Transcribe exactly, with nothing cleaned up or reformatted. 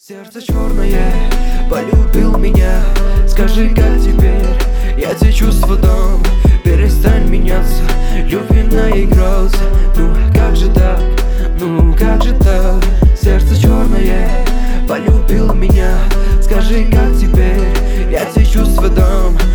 Сердце черное полюбил меня. Скажи, как теперь я те чувства дам? Перестань меняться, любви наигрался. Ну как же так, ну как же так? Сердце черное полюбил меня. Скажи, как теперь я те чувства дам?